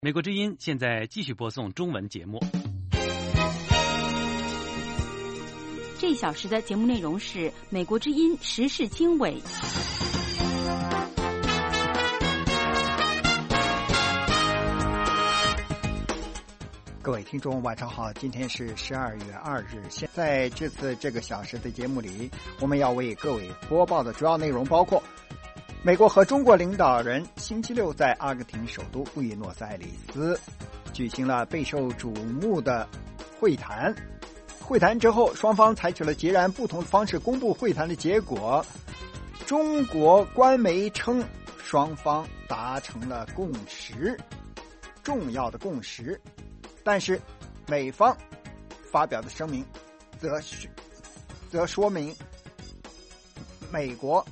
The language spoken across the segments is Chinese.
美国之音现在继续播送中文节目。 这一小时的节目内容是美国之音时事经纬。 各位听众晚上好，今天是12月2日。现在这个小时的节目里，我们要为各位播报的主要内容包括：美国和中国领导人星期六在阿根廷首都布宜诺斯艾利斯举行了备受瞩目的会谈。会谈之后，双方采取了截然不同的方式公布会谈的结果。中国官媒称双方达成了共识，重要的共识。但是美方发表的声明则说明美国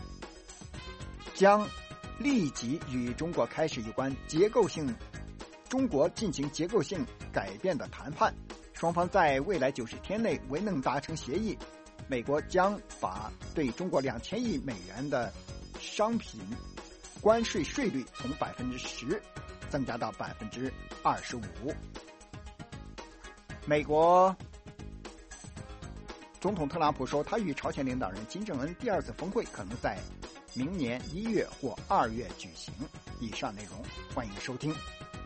将立即与中国开始有关中国进行结构性改变的谈判，双方在未来90天内未能达成协议，美国将把对中国2000亿美元的商品关税税率从10%增加到25%。美国总统特朗普说，他与朝鲜领导人金正恩第二次峰会可能在明年1月或2月举行。以上内容欢迎收听。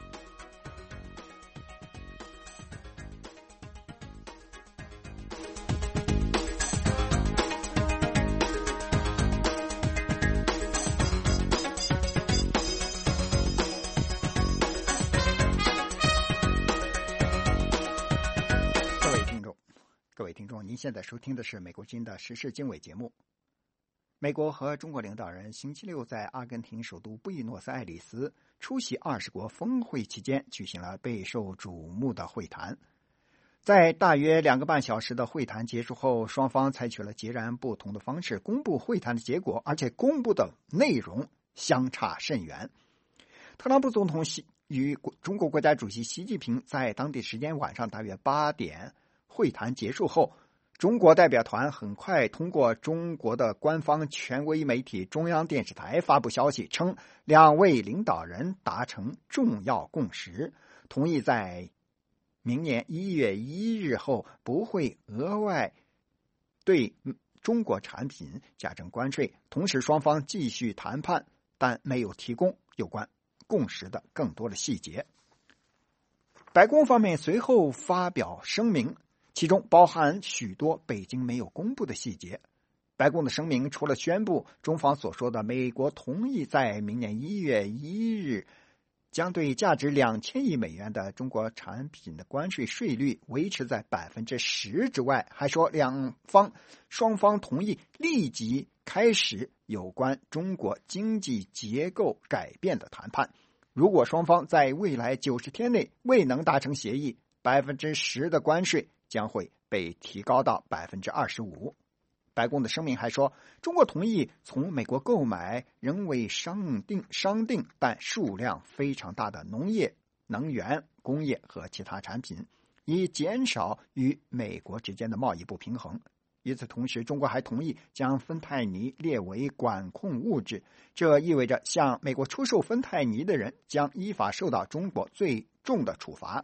各位听众，您现在收听的是美国之音的时事经纬节目。美国和中国领导人星期六在阿根廷首都布宜诺斯艾利斯出席20国峰会期间举行了备受瞩目的会谈。在大约2个半小时的会谈结束后，双方采取了截然不同的方式公布会谈的结果，而且公布的内容相差甚远。特朗普总统与中国国家主席习近平在当地时间晚上大约8点会谈结束后，中国代表团很快通过中国的官方权威媒体中央电视台发布消息，称两位领导人达成重要共识，同意在明年1月1日后不会额外对中国产品加征关税。同时双方继续谈判，但没有提供有关共识的更多的细节。白宫方面随后发表声明，其中包含许多北京没有公布的细节。白宫的声明除了宣布中方所说的美国同意在明年1月1日将对价值2000亿美元的中国产品的关税税率维持在10%之外，还说双方同意立即开始有关中国经济结构改变的谈判。如果双方在未来90天内未能达成协议，10%的关税将会被提高到25%。白宫的声明还说，中国同意从美国购买仍未商定但数量非常大的农业、能源、工业和其他产品，以减少与美国之间的贸易不平衡。与此同时，中国还同意将芬太尼列为管控物质，这意味着向美国出售芬太尼的人将依法受到中国最重的处罚。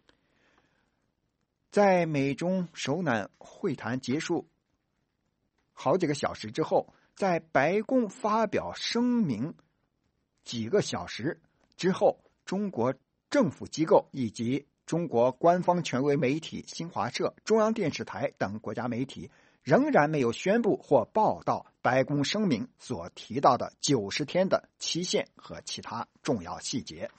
在美中首脑会谈结束好几个小时之后，在白宫发表声明几个小时之后，中国政府机构以及中国官方权威媒体新华社、中央电视台等国家媒体仍然没有宣布或报道白宫声明所提到的90天的期限和其他重要细节。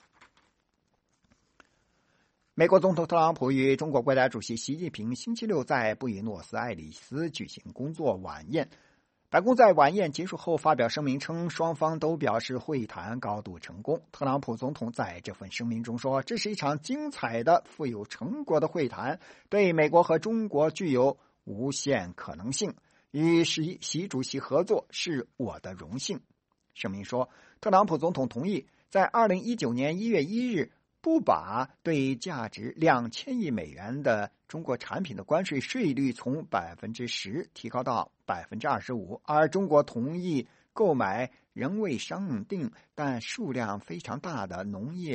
美国总统特朗普与中国国家主席习近平星期六在布宜诺斯艾利斯举行工作晚宴。白宫在晚宴结束后发表声明称，双方都表示会谈高度成功。特朗普总统在这份声明中说，这是一场精彩的、富有成果的会谈，对美国和中国具有无限可能性。与习主席合作是我的荣幸。声明说，特朗普总统同意在2019年1月1日不把对价值2000亿美元的中国产品的关税税率从10%提高到25%，而中国同意购买仍未商定但数量非常大的农业、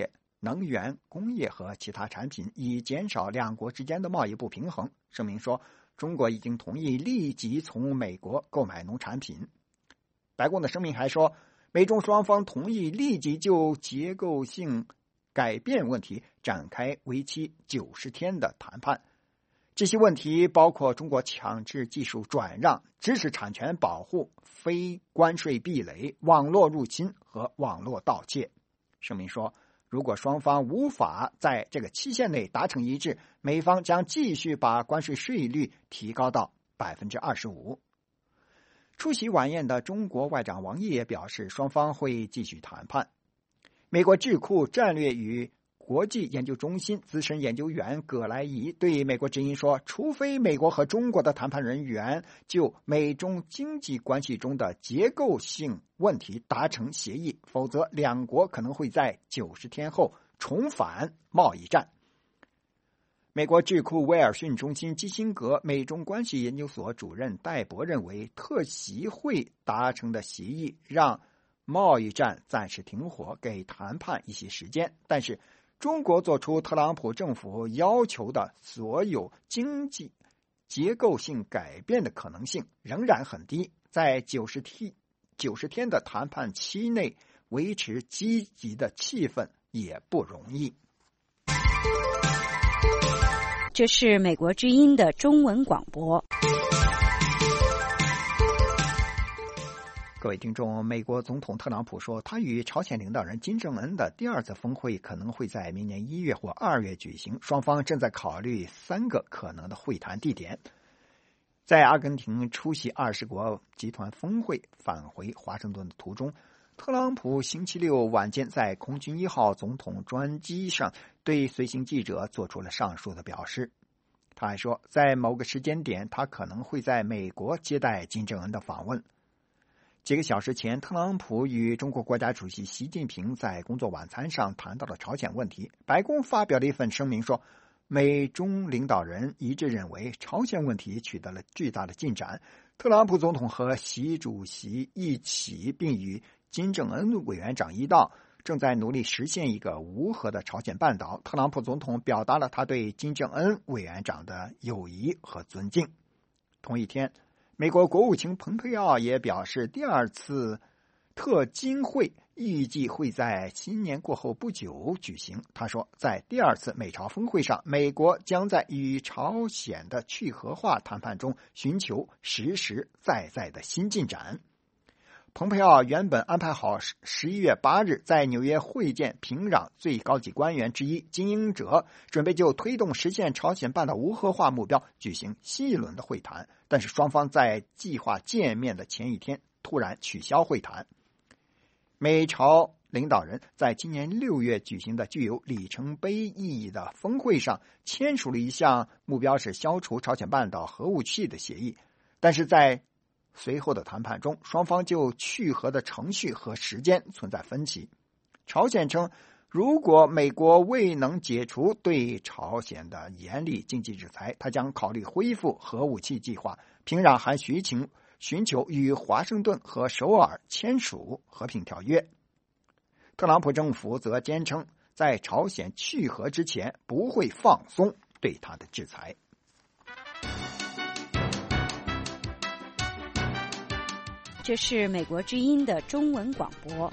能源、工业和其他产品，以减少两国之间的贸易不平衡。声明说，中国已经同意立即从美国购买农产品。白宫的声明还说，美中双方同意立即就结构性改变问题展开为期90天的谈判。这些问题包括中国强制技术转让、知识产权保护、非关税壁垒、网络入侵和网络盗窃。声明说，如果双方无法在这个期限内达成一致，美方将继续把关税税率提高到 25%。 出席晚宴的中国外长王毅也表示，双方会继续谈判。美国智库战略与国际研究中心资深研究员葛莱仪对美国之音说，除非美国和中国的谈判人员就美中经济关系中的结构性问题达成协议，否则两国可能会在90天后重返贸易战。美国智库威尔逊中心基辛格美中关系研究所主任戴博认为，特席会达成的协议让贸易战暂时停火，给谈判一些时间，但是中国做出特朗普政府要求的所有经济结构性改变的可能性仍然很低，在90天的谈判期内维持积极的气氛也不容易。 这是美国之音的中文广播。 各位听众，美国总统特朗普说，他与朝鲜领导人金正恩的第二次峰会可能会在明年1月或2月举行，双方正在考虑3个可能的会谈地点。在阿根廷出席20国集团峰会返回华盛顿的途中，特朗普星期六晚间在空军1号总统专机上对随行记者做出了上述的表示。他还说，在某个时间点，他可能会在美国接待金正恩的访问。几个小时前，特朗普与中国国家主席习近平在工作晚餐上谈到了朝鲜问题。白宫发表了一份声明说，美中领导人一致认为朝鲜问题取得了巨大的进展。特朗普总统和习主席一起，并与金正恩委员长一道，正在努力实现一个无核的朝鲜半岛。特朗普总统表达了他对金正恩委员长的友谊和尊敬。同一天，美国国务卿蓬佩奥也表示，第二次特金会预计会在新年过后不久举行。他说，在第二次美朝峰会上，美国将在与朝鲜的去核化谈判中寻求实实在在的新进展。蓬佩奥原本安排好11月8日在纽约会见平壤最高级官员之一金英哲，准备就推动实现朝鲜半岛无核化目标举行新一轮的会谈，但是双方在计划见面的前一天突然取消会谈。美朝领导人在今年6月举行的具有里程碑意义的峰会上签署了一项目标是消除朝鲜半岛核武器的协议，但是在随后的谈判中，双方就去核的程序和时间存在分歧。朝鲜称，如果美国未能解除对朝鲜的严厉经济制裁，他将考虑恢复核武器计划。平壤还寻求与华盛顿和首尔签署和平条约。特朗普政府则坚称，在朝鲜去核之前不会放松对他的制裁。 这是美国之音的中文广播。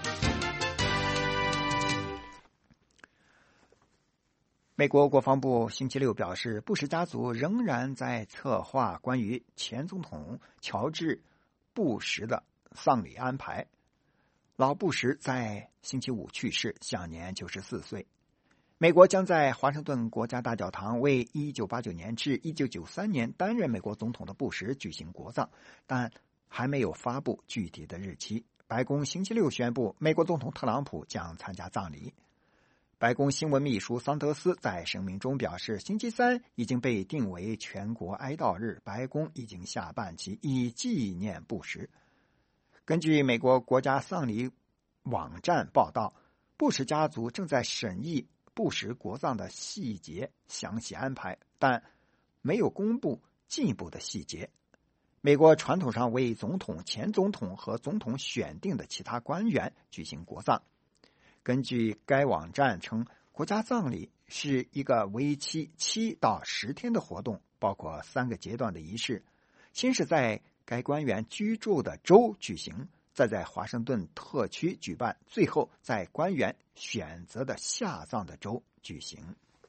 美国国防部星期六表示，布什家族仍然在策划关于前总统乔治·布什的丧礼安排。老布什在星期五去世，享年94岁。美国将在华盛顿国家大教堂为1989年至1993年担任美国总统的布什举行国葬，但还没有发布具体的日期。白宫星期六宣布，美国总统特朗普将参加葬礼。白宫新闻秘书桑德斯在声明中表示，星期三已经被定为全国哀悼日，白宫已经下半旗以纪念布什。根据美国国家丧礼网站报道，布什家族正在审议布什国葬的细节详细安排，但没有公布进一步的细节。美国传统上为总统、前总统和总统选定的其他官员举行国葬。 根据该网站称，国家葬礼是一个为期7到10天的活动，包括3个阶段的仪式。先是在该官员居住的州举行，再在华盛顿特区举办，最后在官员选择的下葬的州举行。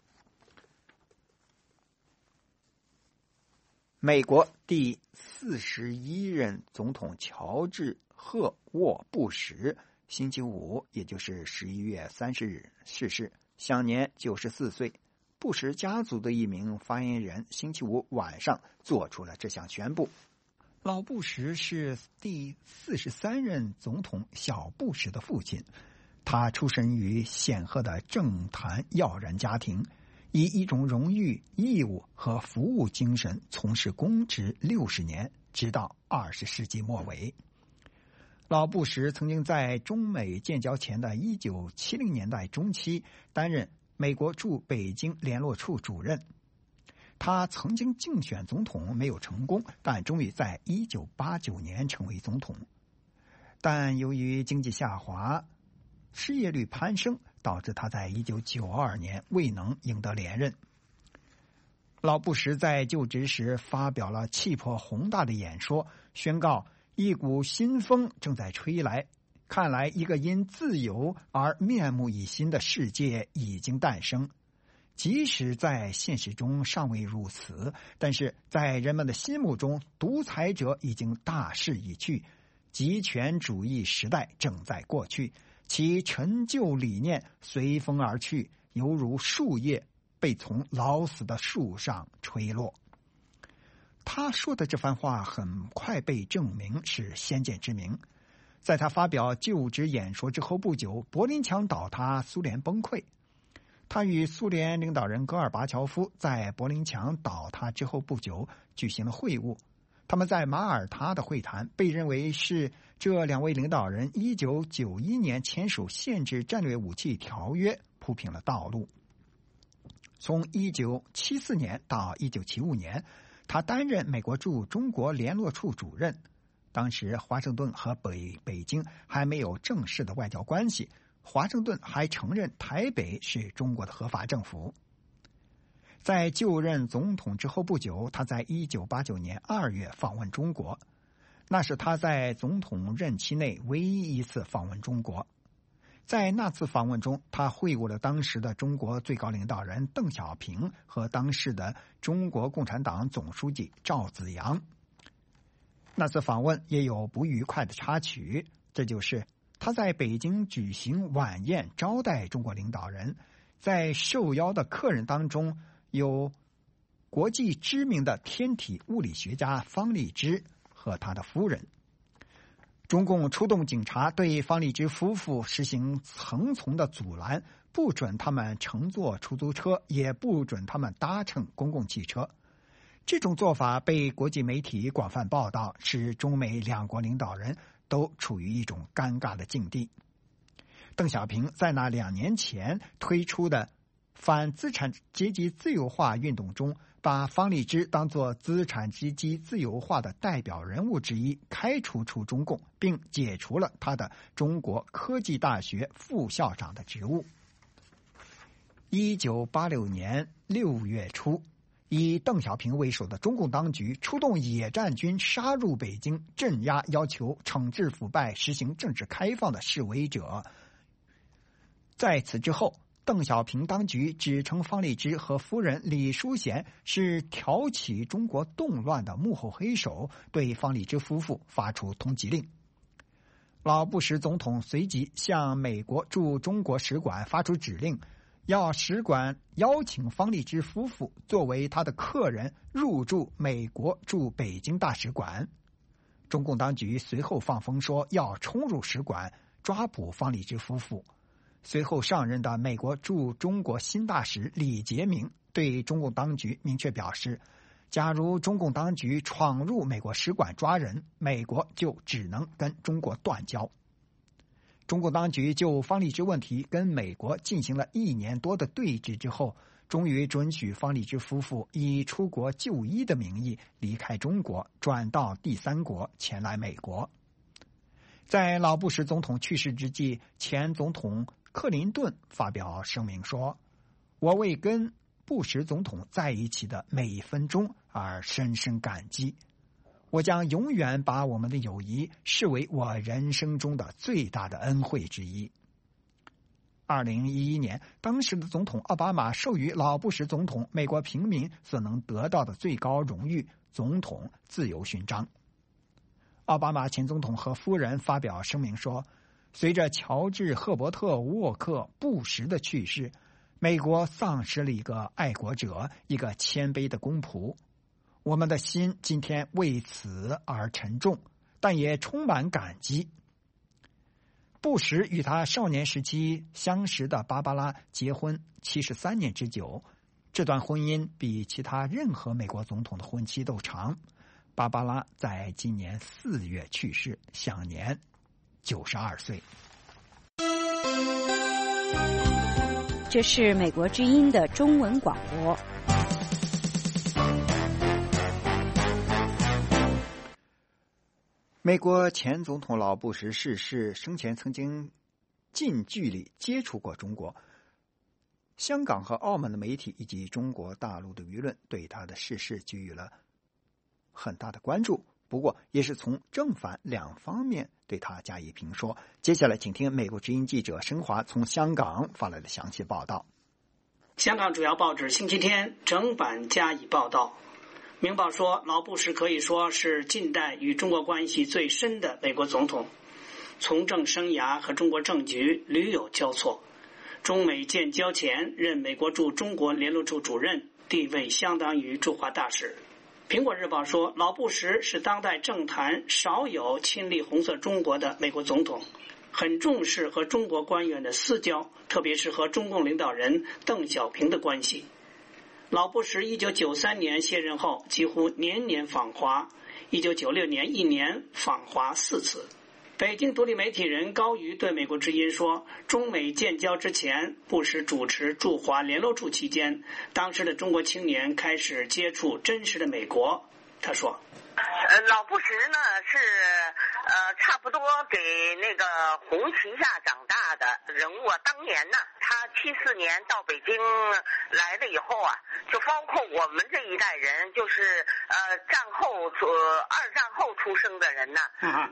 美国第41任总统乔治·赫沃·布什星期五，也就是11月30日逝世，享年94岁。布什家族的一名发言人星期五晚上做出了这项宣布。老布什是第43任总统小布什的父亲，他出身于显赫的政坛要人家庭，以一种荣誉、义务和服务精神从事公职60年，直到20世纪末尾。老布什曾经在中美建交前的1970年代中期担任美国驻北京联络处主任。他曾经竞选总统没有成功，但终于在1989年成为总统。但由于经济下滑、失业率攀升，导致他在1992年未能赢得连任。老布什在就职时发表了气魄宏大的演说，宣告一股新风正在吹来，看来一个因自由而面目一新的世界已经诞生。即使在现实中尚未如此，但是在人们的心目中，独裁者已经大势已去，极权主义时代正在过去，其陈旧理念随风而去，犹如树叶被从老死的树上吹落。他说的这番话很快被证明是先见之明。在他发表就职演说之后不久，柏林墙倒塌，苏联崩溃。他与苏联领导人戈尔巴乔夫在柏林墙倒塌之后不久举行了会晤。他们在马耳他的会谈被认为是这2位领导人1991年签署限制战略武器条约铺平了道路。从1974年到1975年，他担任美国驻中国联络处主任。当时华盛顿和北京还没有正式的外交关系，华盛顿还承认台北是中国的合法政府。在就任总统之后不久，他在1989年2月访问中国，那是他在总统任期内唯一一次访问中国。在那次访问中，他会晤了当时的中国最高领导人邓小平和当时的中国共产党总书记赵紫阳。那次访问也有不愉快的插曲，这就是他在北京举行晚宴招待中国领导人，在受邀的客人当中有国际知名的天体物理学家方励之和他的夫人。中共出动警察对方励之夫妇实行层层的阻拦，不准他们乘坐出租车，也不准他们搭乘公共汽车。这种做法被国际媒体广泛报道，使中美2国领导人都处于一种尴尬的境地。邓小平在那2年前推出的反资产阶级自由化运动中，把方励之当作资产阶级自由化的代表人物之一，开除出中共，并解除了他的中国科技大学副校长的职务。1986年6月初，以邓小平为首的中共当局出动野战军杀入北京，镇压要求惩治腐败、实行政治开放的示威者。在此之后，邓小平当局指称方励之和夫人李淑贤是挑起中国动乱的幕后黑手，对方励之夫妇发出通缉令。老布什总统随即向美国驻中国使馆发出指令，要使馆邀请方励之夫妇作为他的客人入驻美国驻北京大使馆。中共当局随后放风说要冲入使馆抓捕方励之夫妇。随后上任的美国驻中国新大使李杰明对中共当局明确表示，假如中共当局闯入美国使馆抓人，美国就只能跟中国断交。中共当局就方励之问题跟美国进行了1年多的对峙之后，终于准许方励之夫妇以出国就医的名义离开中国，转到第3国前来美国。在老布什总统去世之际，前总统克林顿发表声明说：“我为跟布什总统在一起的每一分钟而深深感激。我将永远把我们的友谊视为我人生中的最大的恩惠之一。”2011年，当时的总统奥巴马授予老布什总统美国平民所能得到的最高荣誉——总统自由勋章。奥巴马前总统和夫人发表声明说：“随着乔治·赫伯特·沃克·布什的去世，美国丧失了一个爱国者，一个谦卑的公仆。我们的心今天为此而沉重，但也充满感激。”布什与他少年时期相识的芭芭拉结婚73年之久，这段婚姻比其他任何美国总统的婚期都长。芭芭拉在今年4月去世，享年92岁。 这是美国之音的中文广播。 美国前总统老布什逝世，生前曾经近距离接触过中国。香港和澳门的媒体以及中国大陆的舆论对他的逝世给予了很大的关注，不过也是从正反两方面对他加以评说。接下来请听美国之音记者申华从香港发来的详细报道。 香港主要报纸星期天整版加以报道。明报说，老布什可以说是近代与中国关系最深的美国总统，从政生涯和中国政局屡有交错。中美建交前任美国驻中国联络处主任，地位相当于驻华大使。苹果日报说，老布什是当代政坛少有亲历红色中国的美国总统，很重视和中国官员的私交，特别是和中共领导人邓小平的关系。老布什1993年卸任后几乎年年访华，1996年一年访华4次。北京独立媒体人高瑜对美国之音说，中美建交之前，布什主持驻华联络处期间，当时的中国青年开始接触真实的美国。他说， 老布什呢是差不多给那个红旗下长大的人物。当年呢，他74年到北京来了以后啊，就包括我们这一代人，就是战后二战后出生的人呢，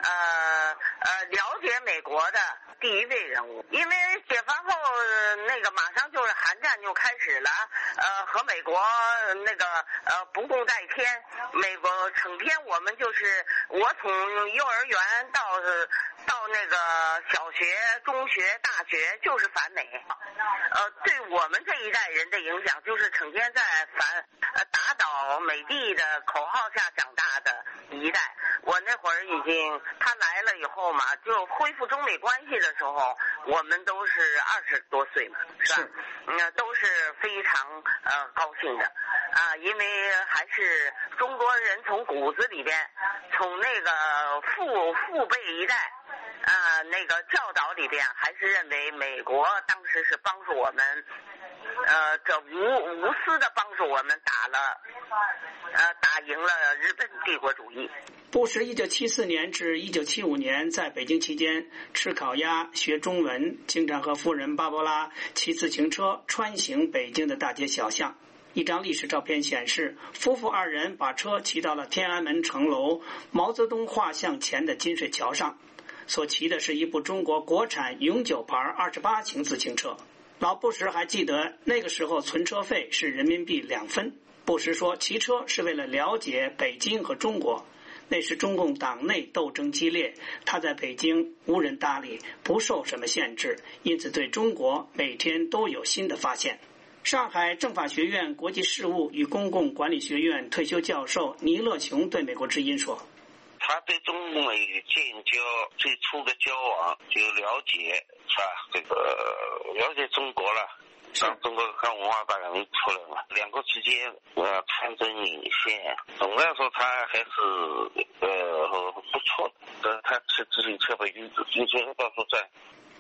了解美国的第一位人物。因为解放后那个马上就是韩战就开始了，和美国那个不共戴天，美国成天我们就是我从幼儿园到那个小学、中学、大学就是反美，对我们这一代人的影响就是成天在打倒美帝的口号下长大的一代。我那会儿已经他来了以后嘛，就恢复中美关系的时候，我们都是20多岁嘛，是吧？都是非常高兴的啊，因为还是中国人从骨子里边，从那个父辈一代那个教导里边，还是认为美国当时是帮助我们，这无私的帮助我们打赢了日本帝国主义。 布什1974年至1975年在北京期间，吃烤鸭、学中文，经常和夫人芭芭拉骑自行车穿行北京的大街小巷。一张历史照片显示，夫妇二人把车骑到了天安门城楼毛泽东画像前的金水桥上，所骑的是一部中国国产永久牌28型自行车。老布什还记得那个时候存车费是人民币2分。布什说，骑车是为了了解北京和中国，那时中共党内斗争激烈，他在北京无人搭理，不受什么限制，因此对中国每天都有新的发现。上海政法学院国际事务与公共管理学院退休教授倪乐雄对美国之音说， 他对中美建交最初的交往就了解，是吧？这个了解中国了，让中国看文化大革命出来嘛，两国之间穿针引线，总的来说他还是不错的。他骑自行车北京自行车到处转。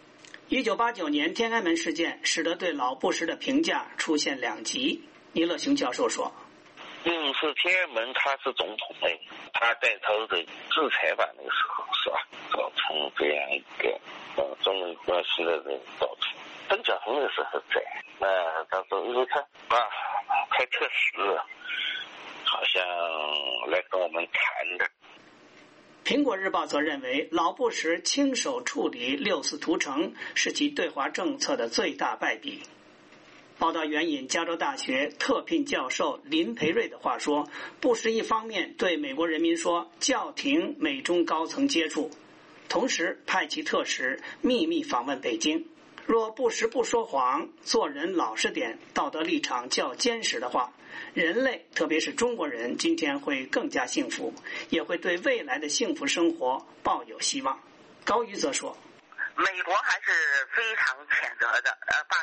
1989年天安门事件使得对老布什的评价出现两极。倪乐雄教授说， 是天安门他是总统类，他带头的制裁吧，那个时候是吧，造成这样一个中美关系的造成。 邓小平的时候在，他说因为他开特使，好像来跟我们谈的。 苹果日报则认为，老布什亲手处理6次屠城是其对华政策的最大败笔。报道援引加州大学特聘教授林培瑞的话说，布什一方面对美国人民说叫停美中高层接触，同时派其特使秘密访问北京。若布什不说谎，做人老实点，道德立场较坚实的话，人类特别是中国人今天会更加幸福，也会对未来的幸福生活抱有希望。高瑜则说， 美国还是非常谴责的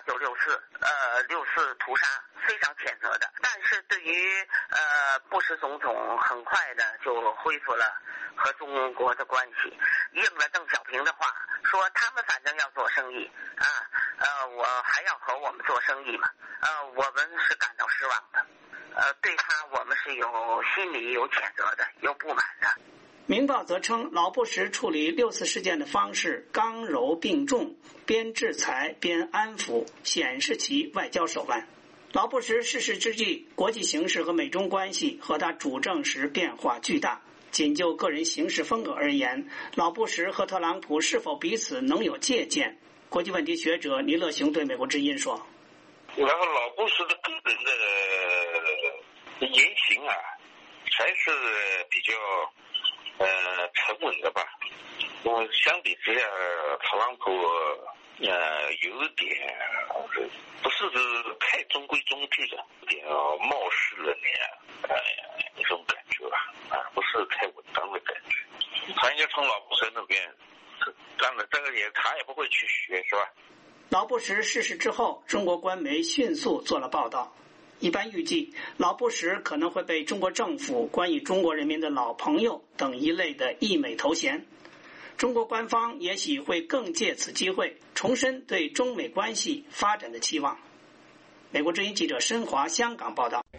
，8964屠杀非常谴责的。但是对于布什总统很快的就恢复了和中国的关系，应了邓小平的话，说他们反正要做生意我还要和我们做生意嘛，我们是感到失望的，对他我们是心里有谴责的，有不满的。 明报则称，老布什处理6次事件的方式刚柔并重，边制裁边安抚，显示其外交手腕。老布什逝世之际，国际形势和美中关系和他主政时变化巨大。仅就个人行事风格而言，老布什和特朗普是否彼此能有借鉴？国际问题学者倪乐雄对美国之音说， 然后老布什的个人的言行还是比较沉稳的吧。因为相比之下，特朗普有点不是太中规中矩的，有点冒失了那种感觉吧，不是太稳当的感觉。他应该从老布什那边，当然这个他也不会去学，是吧？ 老布什逝世之后，中国官媒迅速做了报道。一般预计，老布什可能会被中国政府冠以中国人民的老朋友等一类的溢美头衔。中国官方也许会更借此机会重申对中美关系发展的期望。美国之音记者申华香港报道。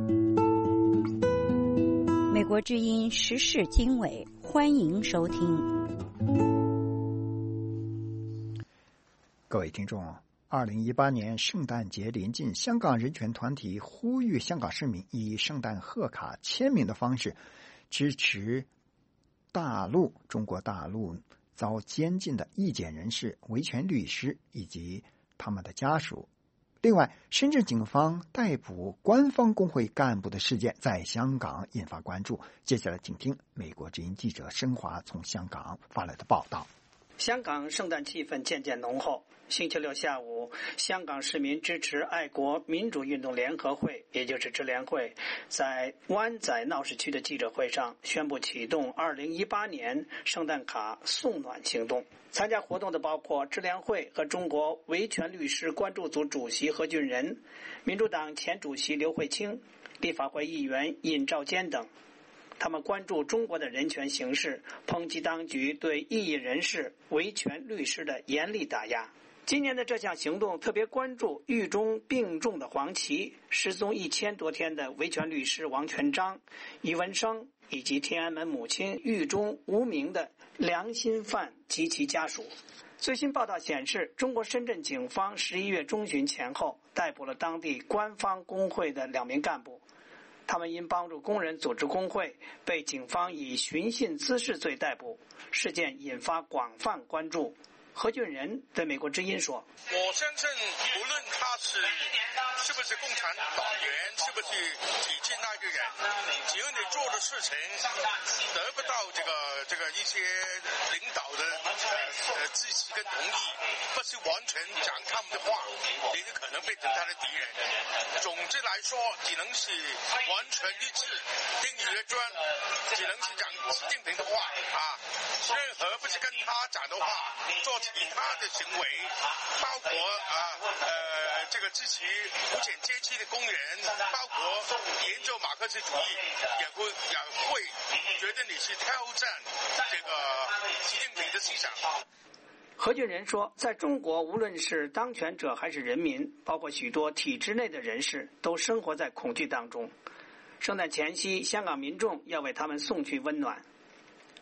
美国之音时事经纬，欢迎收听。 各位听众，2018年圣诞节临近，香港人权团体呼吁香港市民以圣诞贺卡签名的方式支持中国大陆遭监禁的异见人士、维权律师以及他们的家属。另外，深圳警方逮捕官方工会干部的事件在香港引发关注。接下来请听美国之音记者申华从香港发来的报道。 香港圣诞气氛渐渐浓厚。星期六下午，香港市民支持爱国民主运动联合会，也就是支联会，在湾仔闹市区的记者会上宣布启动2018年圣诞卡送暖行动。参加活动的包括支联会和中国维权律师关注组主席何俊仁、民主党前主席刘慧卿、立法会议员尹兆坚等。他们关注中国的人权形势，抨击当局对异议人士、维权律师的严厉打压。今年的这项行动特别关注狱中病重的黄旗、失踪1000多天的维权律师王全璋、余文生以及天安门母亲狱中无名的良心犯及其家属。最新报道显示，中国深圳警方11月中旬前后逮捕了当地官方工会的2名干部，他们因帮助工人组织工会，被警方以寻衅滋事罪逮捕，事件引发广泛关注。何俊仁对美国之音说， 我相信无论他是不是共产党员，是不是体制那个人，只要你做的事情得不到这个一些领导的支持跟同意，不是完全讲他们的话，你就可能变成他的敌人。总之来说，只能是完全一致，听你的专，只能是讲习近平的话任何不是跟他讲的话，做其他的行为，包括这个支持无产阶级的工人，包括研究马克思主义，也会觉得你是挑战这个习近平的思想。 何俊仁说，在中国，无论是当权者还是人民，包括许多体制内的人士，都生活在恐惧当中。圣诞前夕，香港民众要为他们送去温暖。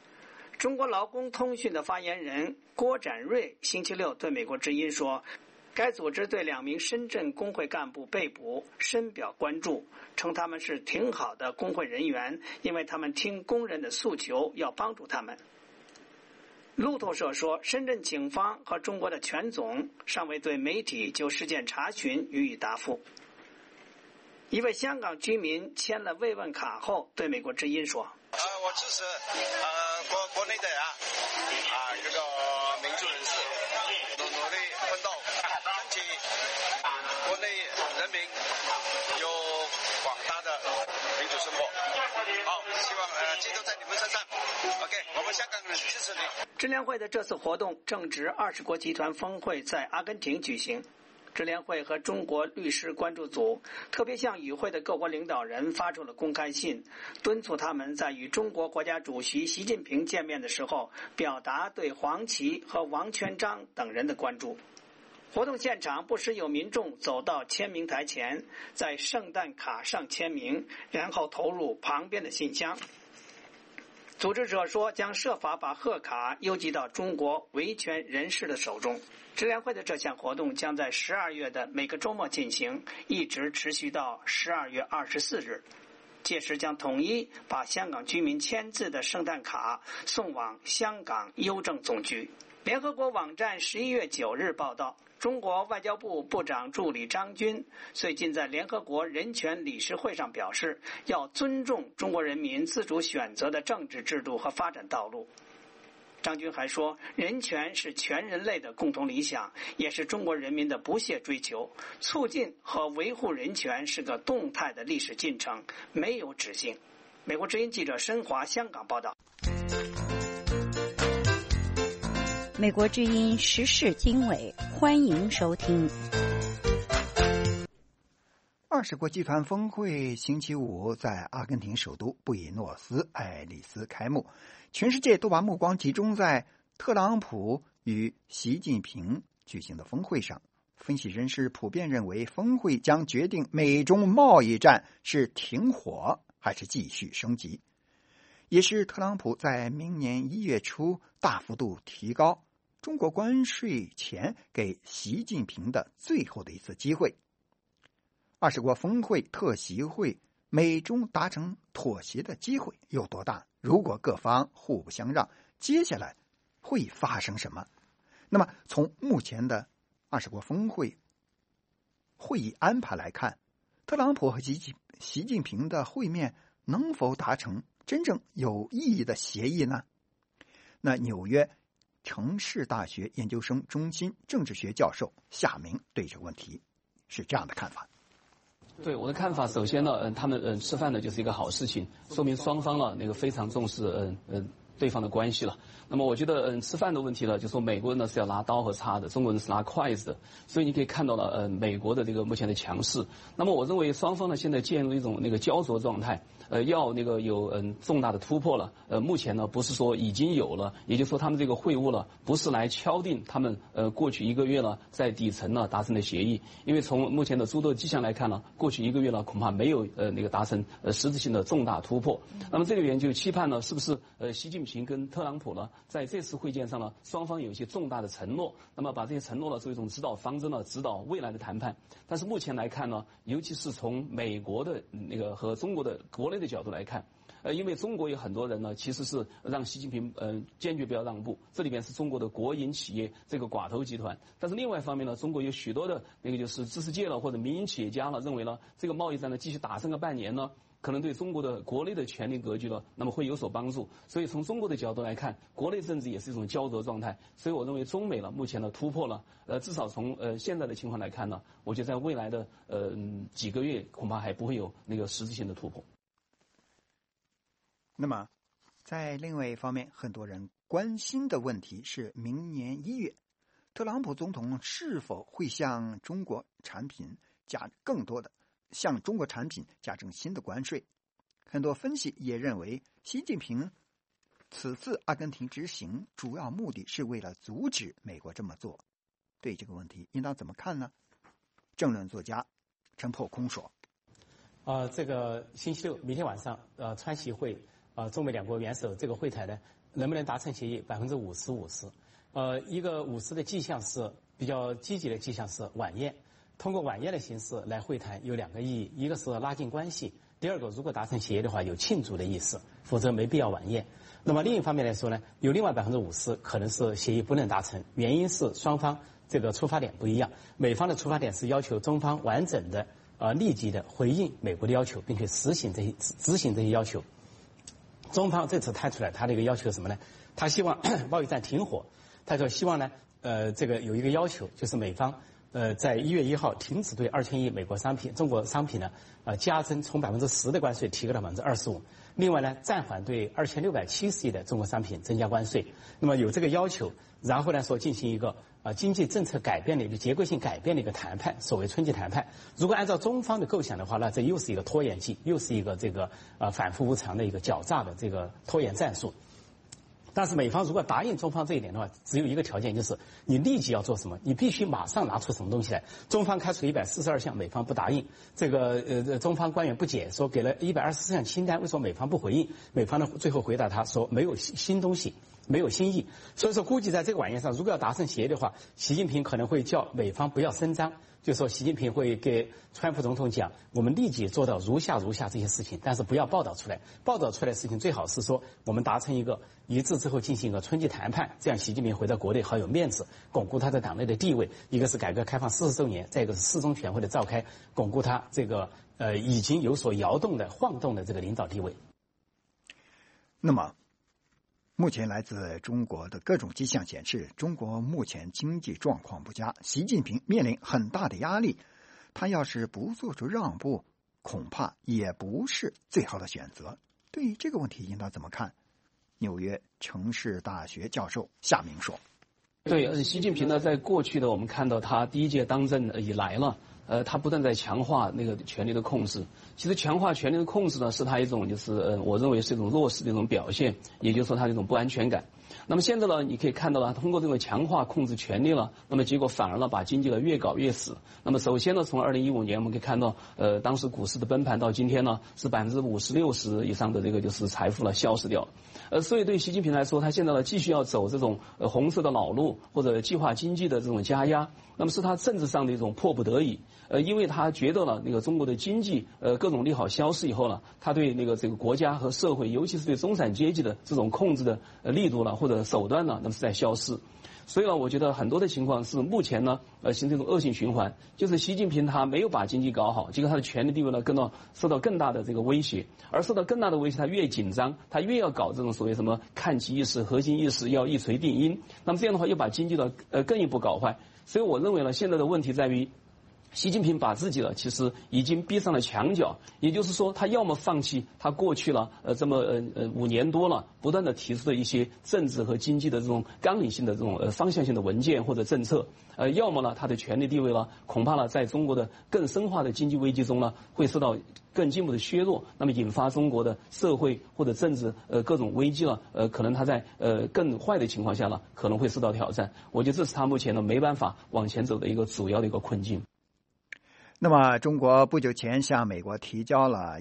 中国劳工通讯的发言人郭展瑞星期六对美国之音说， 该组织对2名深圳工会干部被捕深表关注，称他们是挺好的工会人员，因为他们听工人的诉求，要帮助他们。路透社说，深圳警方和中国的权总尚未对媒体就事件查询予以答复。一位香港居民签了慰问卡后对美国之音说： 我支持国内的这个民主人士努力奋斗，争取国内人民有广大的民主生活。好，希望寄托在你们身上。OK， 我们香港人支持你。 支联会的这次活动正值20国集团峰会在阿根廷举行。支联会和中国律师关注组特别向与会的各国领导人发出了公开信，敦促他们在与中国国家主席习近平见面的时候，表达对黄琦和王全璋等人的关注。活动现场不时有民众走到签名台前，在圣诞卡上签名，然后投入旁边的信箱。组织者说，将设法把贺卡邮寄到中国维权人士的手中。支联会的这项活动将在12月的每个周末进行，一直持续到12月24日。届时将统一把香港居民签字的圣诞卡送往香港邮政总局。联合国网站11月9日报道，中国外交部部长助理张军最近在联合国人权理事会上表示，要尊重中国人民自主选择的政治制度和发展道路。张军还说，人权是全人类的共同理想，也是中国人民的不懈追求。促进和维护人权是个动态的历史进程，没有止境。美国之音记者申华香港报道。 美国之音时事经纬，欢迎收听。 20国集团峰会星期五在阿根廷首都布宜诺斯艾利斯开幕，全世界都把目光集中在特朗普与习近平举行的峰会上。分析人士普遍认为，峰会将决定美中贸易战是停火还是继续升级，也是特朗普在明年1月初大幅度提高中国关税前给习近平的最后的一次机会。20国峰会特席会，美中达成妥协的机会有多大？如果各方互不相让，接下来会发生什么？那么从目前的20国峰会会议安排来看，特朗普和习近平的会面能否达成真正有意义的协议呢？那纽约城市大学研究生中心政治学教授夏明对这个问题是这样的看法。 对我的看法，首先呢，他们吃饭呢就是一个好事情，说明双方呢非常重视对方的关系了。那么我觉得吃饭的问题呢，就说美国人呢是要拿刀和叉的，中国人是拿筷子的，所以你可以看到了美国的这个目前的强势。那么我认为双方呢现在进入一种焦灼状态。要有重大的突破了。目前呢不是说已经有了，也就是说他们这个会晤了不是来敲定他们过去1个月呢在底层呢达成的协议，因为从目前的诸多迹象来看呢，过去1个月呢恐怕没有达成实质性的重大突破。那么这个原因就期盼呢，是不是习近平跟特朗普呢在这次会见上呢，双方有一些重大的承诺，那么把这些承诺呢作为一种指导方针呢，指导未来的谈判。但是目前来看呢，尤其是从美国的和中国的国内的角度来看，因为中国有很多人呢，其实是让习近平坚决不要让步，这里边是中国的国营企业这个寡头集团。但是另外一方面呢，中国有许多的就是知识界了或者民营企业家了，认为呢这个贸易战呢继续打上个半年呢，可能对中国的国内的权力格局呢，那么会有所帮助。所以从中国的角度来看，国内政治也是一种焦灼状态。所以我认为中美呢目前呢突破了，至少从现在的情况来看呢，我觉得在未来的几个月恐怕还不会有实质性的突破。 那么在另外一方面，很多人关心的问题是明年1月特朗普总统是否会向中国产品加征新的关税。很多分析也认为，习近平此次阿根廷之行主要目的是为了阻止美国这么做。对这个问题应当怎么看呢？政论作家陈破空说， 这个星期六明天晚上川习会中美两国元首这个会谈呢，能不能达成协议50%？50%。一个50%的迹象是比较积极的迹象是晚宴。通过晚宴的形式来会谈有2个意义，一个是拉近关系，第二个如果达成协议的话有庆祝的意思，否则没必要晚宴。那么另一方面来说呢，有另外50%可能是协议不能达成，原因是双方这个出发点不一样。美方的出发点是要求中方完整的立即的回应美国的要求，并且执行这些要求。中方这次提出来他的一个要求是什么呢？他希望贸易战停火，他说希望呢这个有一个要求，就是美方在1月1号停止对2000亿美国中国商品呢加征从10%的关税提高到25%。另外呢，暂缓对2670亿的中国商品增加关税。那么有这个要求，然后呢说进行一个经济政策改变的一个结构性改变的一个谈判，所谓春季谈判。如果按照中方的构想的话，那这又是一个拖延计，又是一个这个反复无常的一个狡诈的这个拖延战术。但是美方如果答应中方这一点的话，只有一个条件，就是你立即要做什么，你必须马上拿出什么东西来。中方开出142项，美方不答应。这个中方官员不解，说给了124项清单，为什么美方不回应？美方呢最后回答他说没有新东西，没有新意。所以说估计在这个晚宴上，如果要达成协议的话，习近平可能会叫美方不要声张，就说习近平会给川普总统讲，我们立即做到如下这些事情，但是不要报道出来。报道出来的事情最好是说我们达成一个一致之后进行一个春季谈判，这样习近平回到国内好有面子，巩固他在党内的地位。一个是改革开放40周年，再一个是4中全会的召开，巩固他这个已经有所摇动的晃动的这个领导地位。 那么目前来自中国的各种迹象显示，中国目前经济状况不佳，习近平面临很大的压力。他要是不做出让步，恐怕也不是最好的选择。对于这个问题应当怎么看？纽约城市大学教授夏明说。 对，习近平呢，在过去的我们看到他第1届当政以来了，他不断在强化那个权力的控制。其实强化权力的控制呢，是他一种就是我认为是一种弱势的一种表现，也就是说他这种不安全感。那么现在呢，你可以看到了，通过这种强化控制权力了，那么结果反而呢把经济呢越搞越死。那么首先呢，从2015年我们可以看到，当时股市的崩盘到今天呢，是50%-60%以上的这个就是财富了消失掉。所以对习近平来说，他现在呢继续要走这种红色的老路或者计划经济的这种加压，那么是他政治上的一种迫不得已。因为他觉得了那个中国的经济各种利好消失以后呢，他对那个这个国家和社会，尤其是对中产阶级的这种控制的力度了或者手段呢，那么是在消失。所以呢，我觉得很多的情况是目前呢形成一种恶性循环，就是习近平他没有把经济搞好，结果他的权力地位呢受到更大的这个威胁，而受到更大的威胁，他越紧张，他越要搞这种所谓什么看齐意识、核心意识要一锤定音，那么这样的话又把经济呢更一步搞坏。所以我认为呢，现在的问题在于，习近平把自己了其实已经逼上了墙角，也就是说，他要么放弃他过去了这么5年多了不断的提出的一些政治和经济的这种纲领性的这种方向性的文件或者政策，要么呢他的权力地位呢恐怕呢在中国的更深化的经济危机中呢会受到更进一步的削弱，那么引发中国的社会或者政治各种危机了，可能他在更坏的情况下呢可能会受到挑战。我觉得这是他目前呢没办法往前走的一个主要的一个困境。 那么中国不久前向美国提交了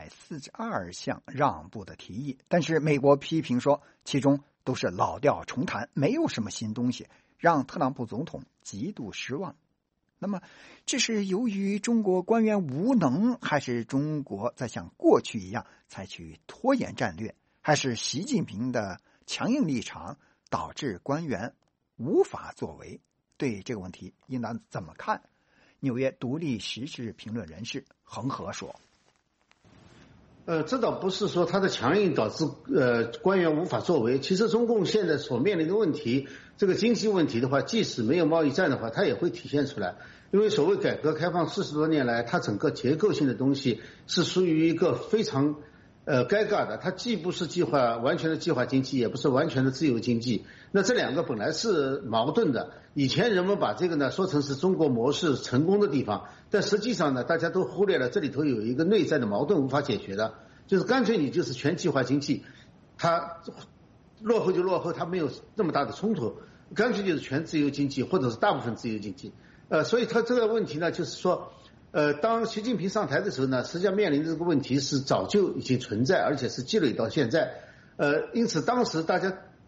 142项让步的提议，但是美国批评说其中都是老调重弹，没有什么新东西，让特朗普总统极度失望。那么这是由于中国官员无能，还是中国在像过去一样采取拖延战略，还是习近平的强硬立场导致官员无法作为？对这个问题应当怎么看？纽约独立时事评论人士恒河说， 这倒不是说他的强硬导致官员无法作为。其实中共现在所面临的问题，这个经济问题的话，即使没有贸易战的话，它也会体现出来。因为所谓改革开放40多年来，它整个结构性的东西是属于一个非常尴尬的，它既不是完全的计划经济，也不是完全的自由经济。那这两个本来是矛盾的。以前人们把这个呢说成是中国模式成功的地方，但实际上呢，大家都忽略了这里头有一个内在的矛盾无法解决的，就是干脆你就是全计划经济，它落后就落后，它没有那么大的冲突，干脆就是全自由经济或者是大部分自由经济。所以它这个问题呢，就是说当习近平上台的时候呢，实际上面临的这个问题是早就已经存在，而且是积累到现在。因此当时大家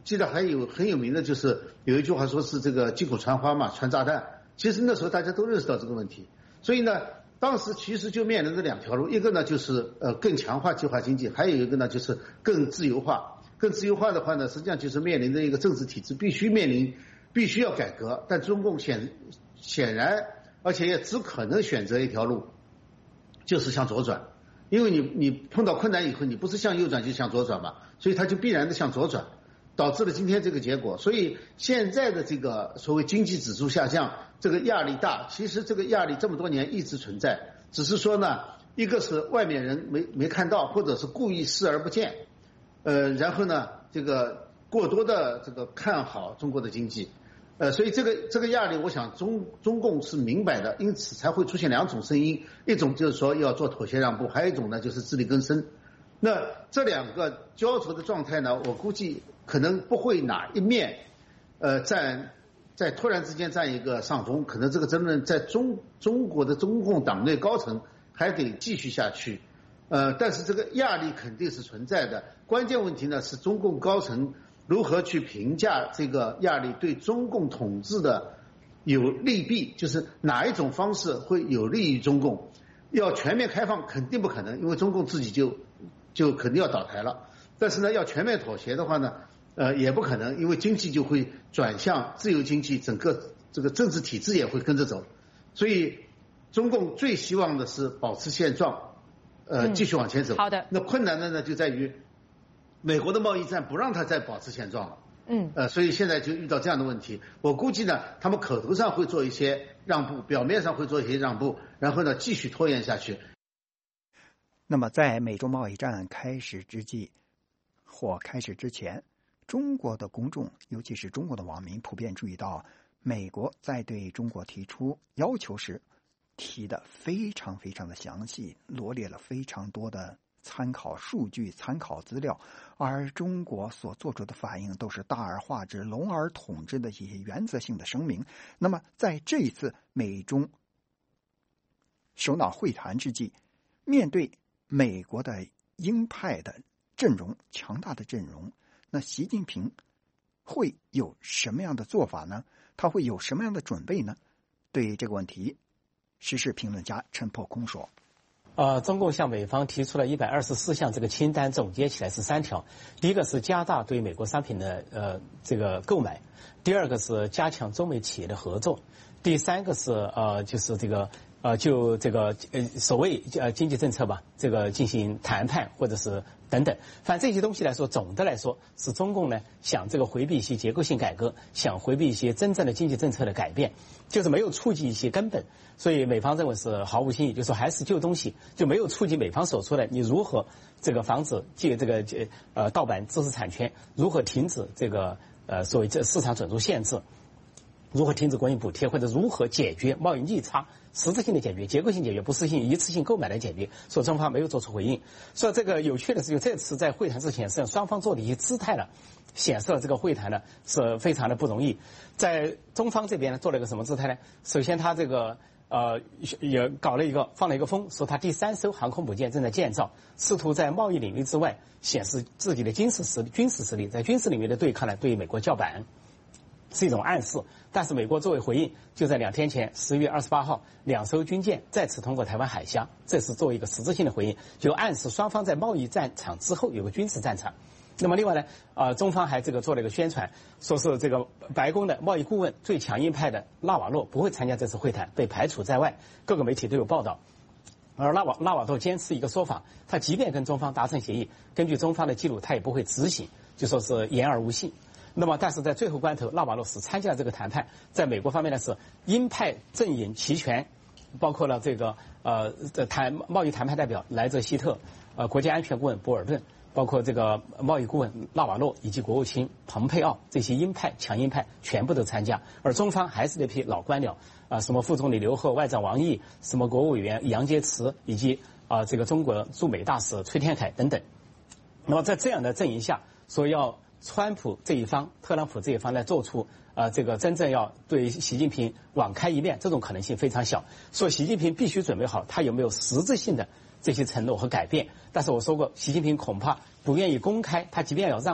记得还有很有名的就是有一句话说是这个击鼓传花嘛，传炸弹。其实那时候大家都认识到这个问题，所以呢，当时其实就面临着两条路，一个呢就是更强化计划经济，还有一个呢就是更自由化。更自由化的话呢，实际上就是面临着一个政治体制必须要改革，但中共显然而且也只可能选择一条路，就是向左转。因为你碰到困难以后，你不是向右转就向左转嘛，所以它就必然的向左转，导致了今天这个结果。所以现在的这个所谓经济指数下降，这个压力大，其实这个压力这么多年一直存在，只是说呢，一个是外面人没看到，或者是故意视而不见，然后呢，这个过多的这个看好中国的经济，所以这个压力，我想中共是明白的，因此才会出现两种声音，一种就是说要做妥协让步，还有一种呢就是自力更生。那这两个交错的状态呢，我估计可能不会哪一面在突然之间占一个上风，可能这个争论在中国的中共党内高层还得继续下去。但是这个压力肯定是存在的，关键问题呢是中共高层如何去评价这个压力对中共统治的有利弊，就是哪一种方式会有利于中共。要全面开放肯定不可能，因为中共自己就肯定要倒台了。但是呢，要全面妥协的话呢，也不可能，因为经济就会转向自由经济，整个这个政治体制也会跟着走。所以中共最希望的是保持现状，继续往前走。 好的。 那困难的呢就在于美国的贸易战不让它再保持现状了。所以现在就遇到这样的问题。我估计呢，他们口头上会做一些让步，表面上会做一些让步，然后呢继续拖延下去。 那么在美中贸易战开始之际或开始之前，中国的公众，尤其是中国的网民普遍注意到，美国在对中国提出要求时提得非常非常的详细，罗列了非常多的参考数据、参考资料，而中国所做出的反应都是大而化之、笼而统之的一些原则性的声明。那么在这一次美中首脑会谈之际，面对美国的鹰派的阵容，强大的阵容，那习近平会有什么样的做法呢？他会有什么样的准备呢？对于这个问题，时事评论家陈破空说， 中共向美方提出了124项这个清单，总结起来是3条。第一个是加大对美国商品的这个购买，第二个是加强中美企业的合作，第三个是就是这个就这个所谓经济政策吧，这个进行谈判或者是等等。反正这些东西来说，总的来说是中共呢想这个回避一些结构性改革，想回避一些真正的经济政策的改变，就是没有触及一些根本。所以美方认为是毫无新意，就说还是旧东西，就没有触及美方所说的你如何这个防止这个盗版知识产权，如何停止这个所谓这市场准入限制，如何停止国营补贴，或者如何解决贸易逆差，实质性的解决，结构性解决，不是一次性购买来解决。所以中方没有做出回应。所以这个有趣的是，就这次在会谈之前，实际上双方做的一些姿态呢，显示了这个会谈呢是非常的不容易。在中方这边呢，做了一个什么姿态呢？首先他这个也放了一个风，说他第3艘航空母舰正在建造，试图在贸易领域之外显示自己的军事实力，在军事领域的对抗呢对美国叫板，是一种暗示。但是美国作为回应，就在2天前10月28号2艘军舰再次通过台湾海峡，这是作为一个实质性的回应，就暗示双方在贸易战场之后有个军事战场。那么另外呢，中方还这个做了一个宣传，说是这个白宫的贸易顾问最强硬派的纳瓦洛不会参加这次会谈，被排除在外，各个媒体都有报道。而纳瓦洛坚持一个说法，他即便跟中方达成协议，根据中方的记录，他也不会执行，就说是言而无信。那么但是在最后关头，纳瓦洛是参加了这个谈判。在美国方面呢，是鹰派阵营齐全，包括了这个贸易谈判代表莱泽希特，国家安全顾问博尔顿，包括这个贸易顾问纳瓦洛以及国务卿蓬佩奥，这些鹰派强硬派全部都参加。而中方还是那批老官僚，什么副总理刘鹤、外长王毅，什么国务委员杨洁篪，以及这个中国驻美大使崔天凯等等。那么在这样的阵营下，说要川普这一方、特朗普这一方来做出这个真正要对习近平网开一面，这种可能性非常小。所以习近平必须准备好他有没有实质性的这些承诺和改变。但是我说过，习近平恐怕不愿意公开，他即便要让步，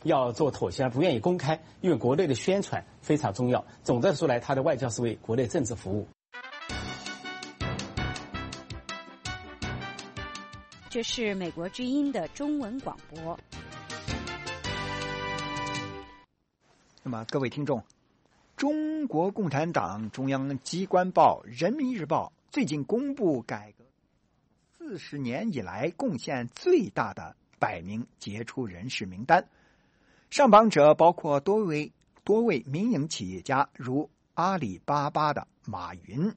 要做妥协，不愿意公开，因为国内的宣传非常重要。总的说来，他的外交是为国内政治服务。 这是美国之音的中文广播。 那么，各位听众，中国共产党中央机关报《人民日报》最近公布改革40年以来贡献最大的100名杰出人士名单，上榜者包括多位民营企业家，如阿里巴巴的马云、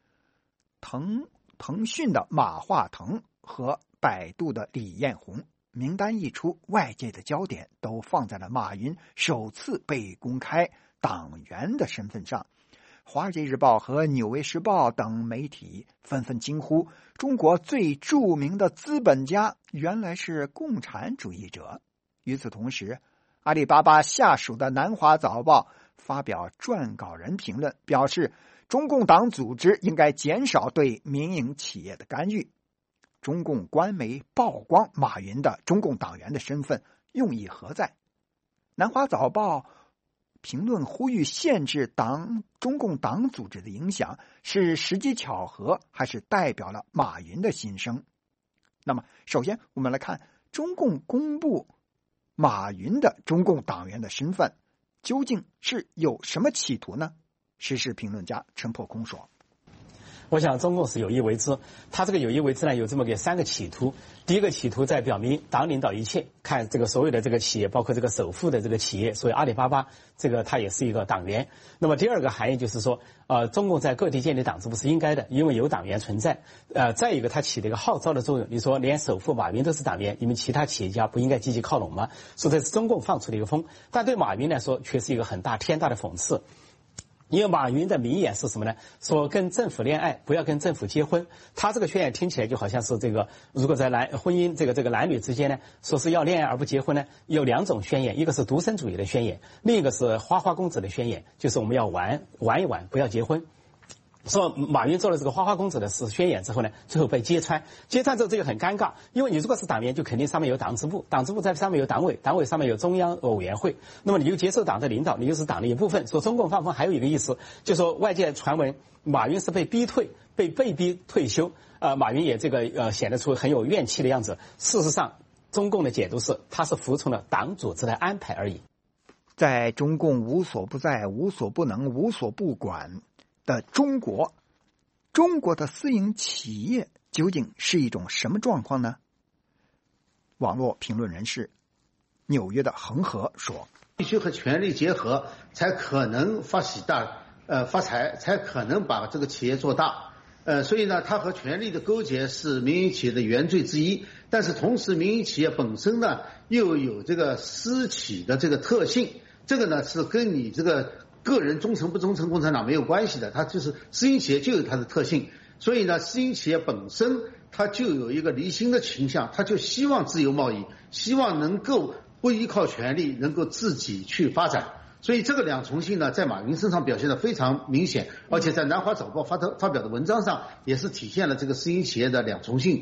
腾讯的马化腾和百度的李彦宏。名单一出，外界的焦点都放在了马云首次被公开党员的身份上。华尔街日报和纽约时报等媒体纷纷惊呼，中国最著名的资本家原来是共产主义者。与此同时，阿里巴巴下属的南华早报发表撰稿人评论，表示中共党组织应该减少对民营企业的干预。中共官媒曝光马云的中共党员的身份，用意何在？南华早报评论呼吁限制中共党组织的影响，是时机巧合，还是代表了马云的心声？那么，首先我们来看中共公布马云的中共党员的身份，究竟是有什么企图呢？时事评论家陈破空说。 我想中共是有意为之，他这个有意为之呢，有这么个3个企图。第一个企图在表明党领导一切，看这个所有的这个企业，包括这个首富的这个企业，所以阿里巴巴这个他也是一个党员。那么第二个含义就是说，中共在各地建立党支部是应该的，因为有党员存在。再一个，它起了一个号召的作用。你说连首富马云都是党员，你们其他企业家不应该积极靠拢吗？所以这是中共放出的一个风，但对马云来说却是一个天大的讽刺。因为马云的名言是什么呢？说跟政府恋爱，不要跟政府结婚。他这个宣言听起来就好像是这个，如果在婚姻这个男女之间呢，说是要恋爱而不结婚呢，有2种宣言，一个是独身主义的宣言，另一个是花花公子的宣言，就是我们要玩一玩，不要结婚。说马云做了这个花花公子的宣言之后呢，最后被揭穿之后这个很尴尬，因为你如果是党员，就肯定上面有党支部，党支部在上面有党委，党委上面有中央委员会，那么你就接受党的领导，你就是党的一部分。说中共放风还有一个意思，就说外界传闻马云是被逼退休，马云也显得出很有怨气的样子。事实上，中共的解读是他是服从了党组织的安排而已。 在中共无所不在、无所不能、无所不管的中国的私营企业究竟是一种什么状况呢？网络评论人士纽约的恒河说， 必须和权力结合，才可能发财，才可能把这个企业做大。所以呢，它和权力的勾结是民营企业的原罪之一。但是同时，民营企业本身呢，又有这个私企的这个特性，这个呢是跟你这个个人忠诚不忠诚共产党没有关系的，它就是私营企业就有它的特性。所以呢，私营企业本身它就有一个离心的倾向，它就希望自由贸易，希望能够不依靠权力，能够自己去发展。所以这个两重性呢，在马云身上表现得非常明显，而且在南华早报发表的文章上也是体现了这个私营企业的两重性。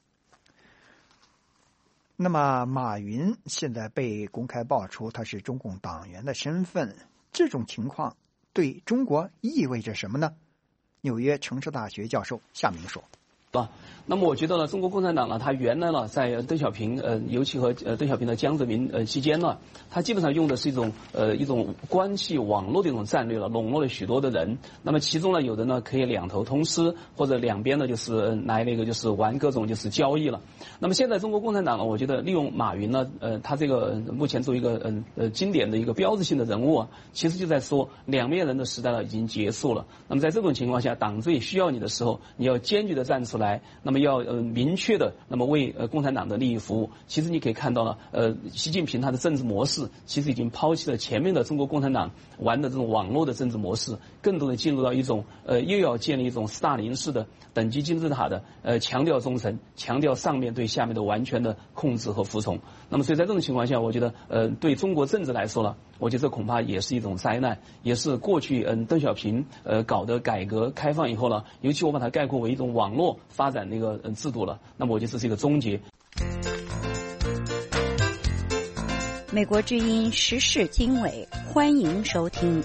那么马云现在被公开爆出他是中共党员的身份，这种情况对中国意味着什么呢？纽约城市大学教授夏明说。 那么我觉得呢，中国共产党呢，它原来呢，在邓小平尤其和邓小平的江泽民期间呢，它基本上用的是一种关系网络的一种战略了，笼络了许多的人。那么其中呢，有的呢可以两头通吃，或者两边呢就是来那个就是玩各种就是交易了。那么现在中国共产党呢，我觉得利用马云呢，他这个目前作为一个经典的一个标志性的人物啊，其实就在说两面人的时代呢已经结束了。那么在这种情况下，党最需要你的时候，你要坚决的站出来。那么要明确的，那么为共产党的利益服务。其实你可以看到了，习近平他的政治模式其实已经抛弃了前面的中国共产党玩的这种网络的政治模式，更多的进入到一种又要建立一种斯大林式的等级金字塔的强调忠诚，强调上面对下面的完全的控制和服从。那么所以在这种情况下，我觉得对中国政治来说呢，我觉得这恐怕也是一种灾难，也是过去邓小平搞的改革开放以后呢，尤其我把它概括为一种网络发展那个制度了。那么我觉得这是一个终结。 美国之音时事经纬，欢迎收听。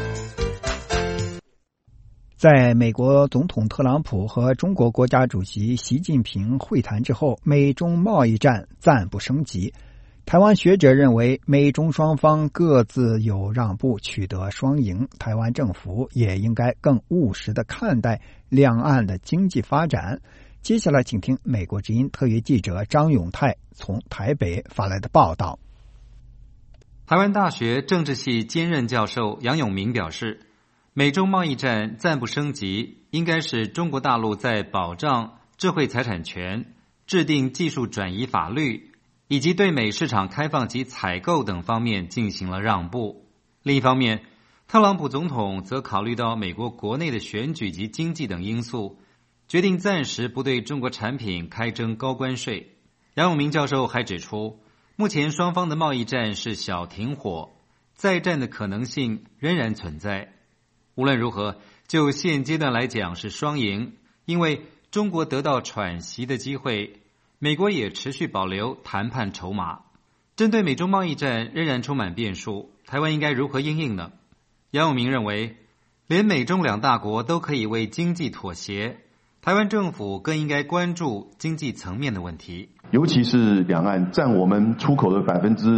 在美国总统特朗普和中国国家主席习近平会谈之后，美中贸易战暂不升级。台湾学者认为，美中双方各自有让步，取得双赢。台湾政府也应该更务实地看待两岸的经济发展。接下来请听美国之音特约记者张永泰从台北发来的报道。 台湾大学政治系兼任教授杨永明表示，美中贸易战暂不升级，应该是中国大陆在保障智慧财产权、制定技术转移法律以及对美市场开放及采购等方面进行了让步。另一方面，特朗普总统则考虑到美国国内的选举及经济等因素，决定暂时不对中国产品开征高关税。杨永明教授还指出，目前双方的贸易战是小停火，再战的可能性仍然存在。无论如何，就现阶段来讲是双赢，因为中国得到喘息的机会，美国也持续保留谈判筹码。针对美中贸易战仍然充满变数，台湾应该如何因应呢？杨永明认为，连美中两大国都可以为经济妥协，台湾政府更应该关注经济层面的问题， 尤其是两岸占我们出口的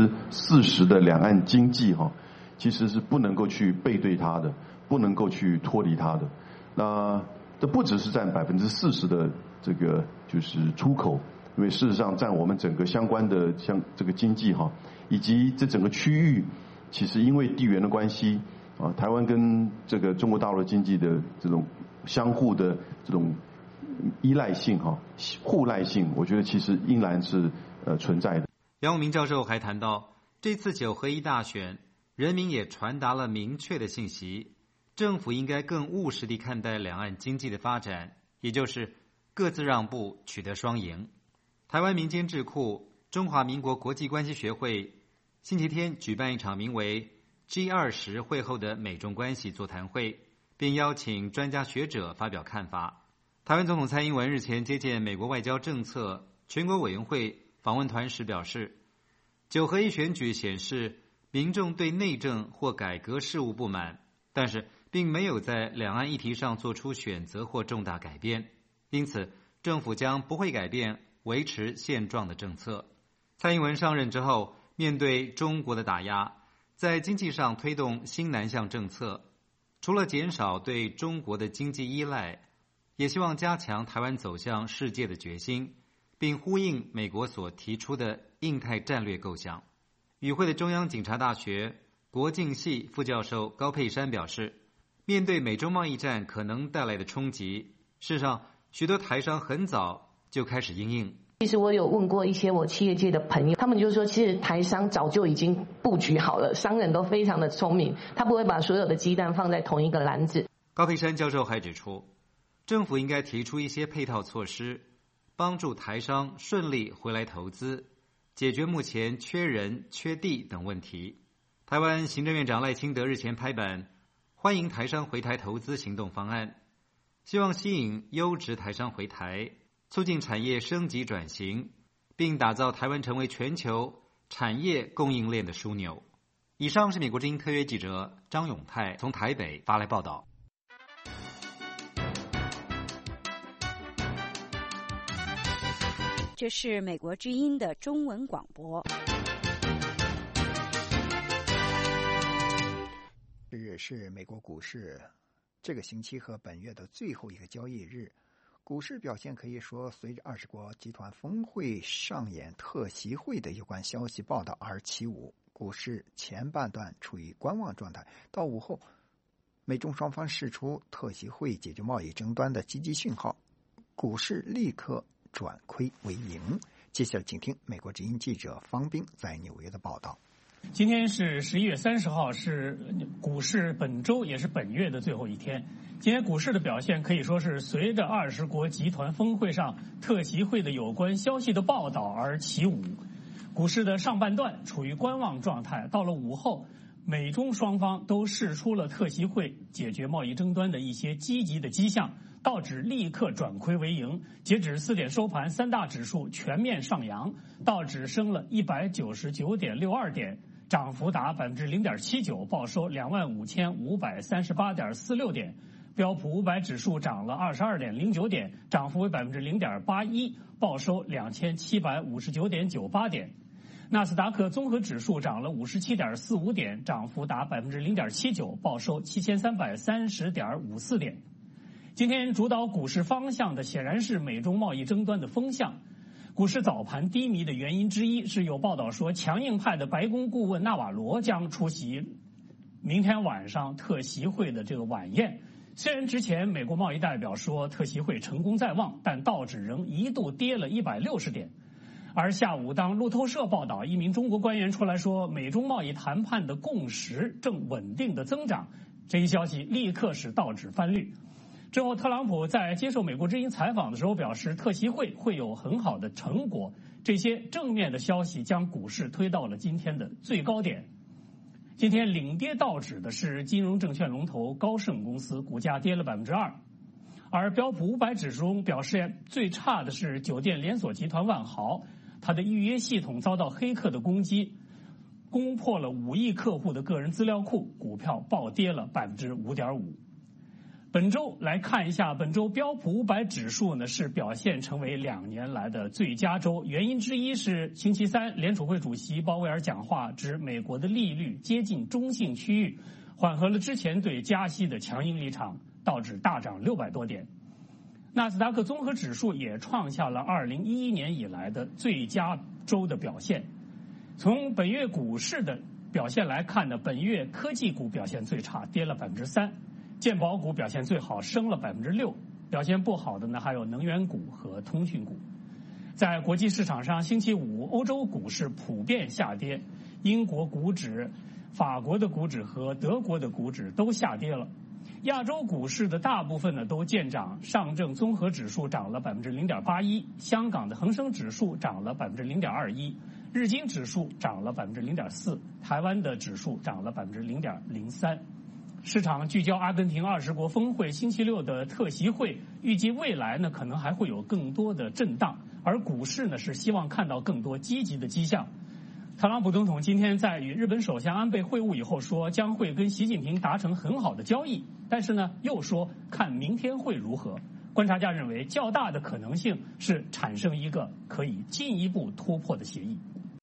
40%的两岸经济其实是不能够去背对它的，不能够去脱离它的。那这不只是占40%的这个就是出口，因为事实上占我们整个相关的像这个经济以及这整个区域，其实因为地缘的关系台湾跟这个中国大陆经济的这种相互的这种依赖性互赖性，我觉得其实依然是存在的。 杨永明教授还谈到，这次9合1大选，人民也传达了明确的信息，政府应该更务实地看待两岸经济的发展，也就是各自让步，取得双赢。台湾民间智库中华民国国际关系学会星期天举办一场名为 G20 会后的美中关系座谈会，并邀请专家学者发表看法。台湾总统蔡英文日前接见美国外交政策全国委员会访问团时表示，9合1选举显示民众对内政或改革事务不满，但是并没有在两岸议题上做出选择或重大改变，因此政府将不会改变维持现状的政策。蔡英文上任之后，面对中国的打压，在经济上推动新南向政策，除了减少对中国的经济依赖，也希望加强台湾走向世界的决心，并呼应美国所提出的印太战略构想。与会的中央警察大学国境系副教授高佩珊表示，面对美中贸易战可能带来的冲击，事实上许多台商很早就开始因应。 其实我有问过一些我企业界的朋友，他们就说其实台商早就已经布局好了，商人都非常的聪明，他不会把所有的鸡蛋放在同一个篮子。 高佩珊教授还指出，政府应该提出一些配套措施，帮助台商顺利回来投资，解决目前缺人、缺地等问题。台湾行政院长赖清德日前拍板欢迎台商回台投资行动方案，希望吸引优质台商回台，促进产业升级转型，并打造台湾成为全球产业供应链的枢纽。以上是美国之音特约记者张永泰从台北发来报道。 这是美国之音的中文广播。 这日是美国股市这个星期和本月的最后一个交易日，股市表现可以说随着20国集团峰会上演特席会的有关消息报道而起舞。股市前半段处于观望状态，到午后，美中双方释出特席会解决贸易争端的积极讯号，股市立刻转亏为盈。接下来请听美国之音记者方斌在纽约的报道。 今天是11月30号，是股市本周也是本月的最后一天。今天股市的表现可以说是随着20国集团峰会上特席会的有关消息的报道而起舞。股市的上半段处于观望状态，到了午后，美中双方都释出了特席会解决贸易争端的一些积极的迹象， 道指立刻转亏为盈。截止4点收盘，三大指数全面上扬，道指升了199.62点，涨幅达0.79%，报收25,538.46点。标普500指数涨了22.09点，涨幅为0.81%，报收2759.98点。纳斯达克综合指数涨了57.45点，涨幅达0.79%，报收7330.54点。今天主导股市方向的显然是美中贸易争端的风向。股市早盘低迷的原因之一是有报道说，强硬派的白宫顾问纳瓦罗将出席明天晚上特席会的这个晚宴。虽然之前美国贸易代表说特席会成功在望，但道指仍一度跌了160点。而下午当路透社报道一名中国官员出来说美中贸易谈判的共识正稳定的增长，这一消息立刻使道指翻绿。之后特朗普在接受美国之音采访的时候表示，特席会会有很好的成果，这些正面的消息将股市推到了今天的最高点。今天领跌道指的是金融证券龙头高盛公司，股价跌了2%。而标普500指数中表现最差的是酒店连锁集团万豪，它的预约系统遭到黑客的攻击，攻破了5亿客户的个人资料库，股票暴跌了5.5%。本周来看一下，本周标普500指数呢是表现成为2年来的最佳周，原因之一是星期三联储会主席鲍威尔讲话，指美国的利率接近中性区域，缓和了之前对加息的强硬立场，道指大涨600多点。纳斯达克综合指数也创下了2011年以来的最佳周的表现。从本月股市的表现来看呢，本月科技股表现最差，跌了3%，健保股表现最好，升了6%，表现不好的呢还有能源股和通讯股。在国际市场上，星期五欧洲股市普遍下跌，英国股指、法国的股指和德国的股指都下跌了。亚洲股市的大部分呢都见涨，上证综合指数涨了0.81%，香港的恒生指数涨了0.21%，日经指数涨了0.4%，台湾的指数涨了0.03%。市场聚焦阿根廷20国峰会星期六的特席会，预计未来呢可能还会有更多的震荡，而股市呢是希望看到更多积极的迹象。特朗普总统今天在与日本首相安倍会晤以后说，将会跟习近平达成很好的交易，但是呢又说看明天会如何。观察家认为较大的可能性是产生一个可以进一步突破的协议。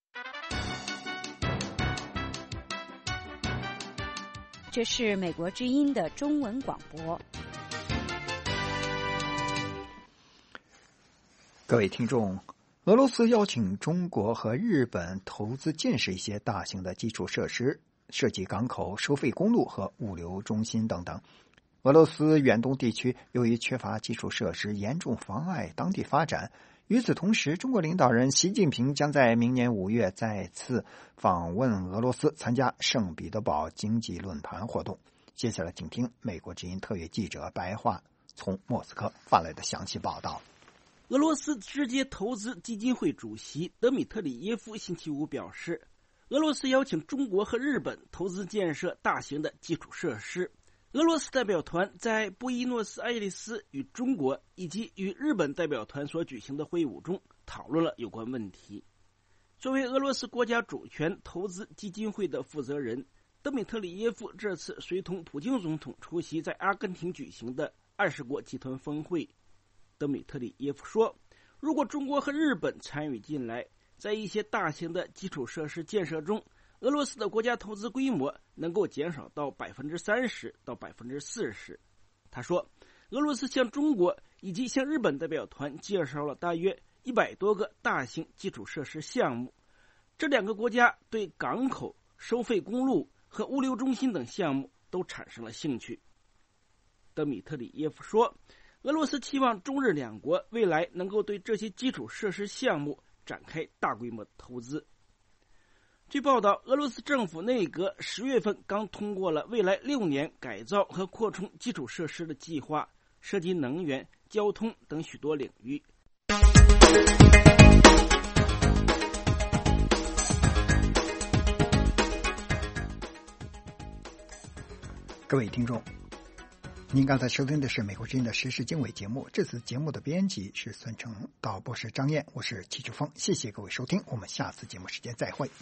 这是美国之音的中文广播。 各位听众，俄罗斯邀请中国和日本投资建设一些大型的基础设施，设计港口、收费公路和物流中心等等。俄罗斯远东地区由于缺乏基础设施，严重妨碍当地发展。与此同时，中国领导人习近平将在明年5月再次访问俄罗斯，参加圣彼得堡经济论坛活动。接下来请听美国之音特约记者白桦从莫斯科发来的详细报道。 俄罗斯直接投资基金会主席德米特里耶夫星期五表示，俄罗斯邀请中国和日本投资建设大型的基础设施。俄罗斯代表团在布宜诺斯艾利斯与中国以及与日本代表团所举行的会晤中讨论了有关问题。作为俄罗斯国家主权投资基金会的负责人，德米特里耶夫这次随同普京总统出席在阿根廷举行的20国集团峰会。德米特里耶夫说，如果中国和日本参与进来，在一些大型的基础设施建设中，俄罗斯的国家投资规模能够减少到30%到40%。他说，俄罗斯向中国以及向日本代表团介绍了大约100多个大型基础设施项目，这两个国家对港口、收费公路和物流中心等项目都产生了兴趣。德米特里耶夫说，俄罗斯期望中日两国未来能够对这些基础设施项目展开大规模投资。据报道，俄罗斯政府内阁10月份刚通过了未来6年改造和扩充基础设施的计划，涉及能源、交通等许多领域。 各位听众， 您刚才收听的是美国之音的时事经纬节目，这次节目的编辑是孙成，导播是张燕，我是齐志峰，谢谢各位收听，我们下次节目时间再会。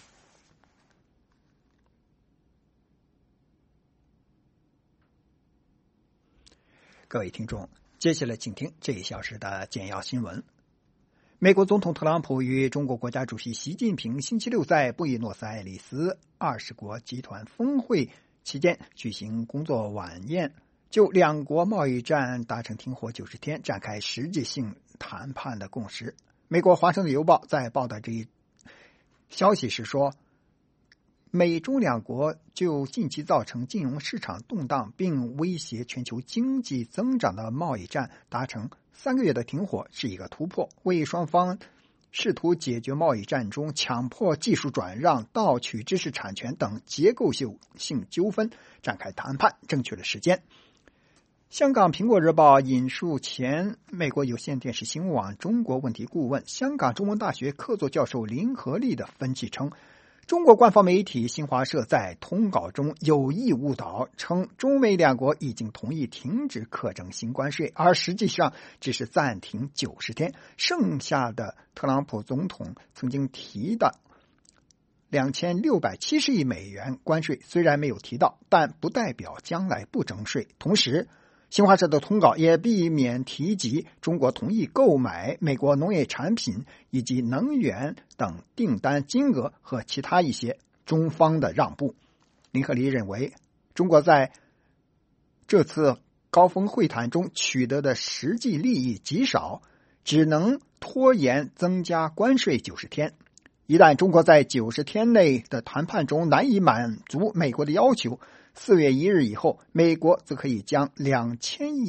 各位听众，接下来请听这一小时的简要新闻。美国总统特朗普与中国国家主席习近平星期六在布宜诺斯艾利斯20国集团峰会期间举行工作晚宴，就两国贸易战达成停火90天，展开实际性谈判的共识。美国华盛顿邮报在报道这一消息时说，美中两国就近期造成金融市场动荡并威胁全球经济增长的贸易战达成3个月的停火是一个突破，为双方试图解决贸易战中强迫技术转让、盗取知识产权等结构性纠纷展开谈判争取了时间。香港苹果日报引述前美国有线电视新闻网中国问题顾问、香港中文大学客座教授林和利的分析称，中国官方媒体新华社在通稿中有意误导，称中美两国已经同意停止课征新关税，而实际上只是暂停90天。剩下的特朗普总统曾经提的2670亿美元关税虽然没有提到，但不代表将来不征税。同时，新华社的通稿也避免提及中国同意购买美国农业产品以及能源等订单金额和其他一些中方的让步。林和利认为，中国在这次高峰会谈中取得的实际利益极少，只能拖延增加关税90天。一旦中国在90天内的谈判中难以满足美国的要求，4月1日以后，美国则可以将2000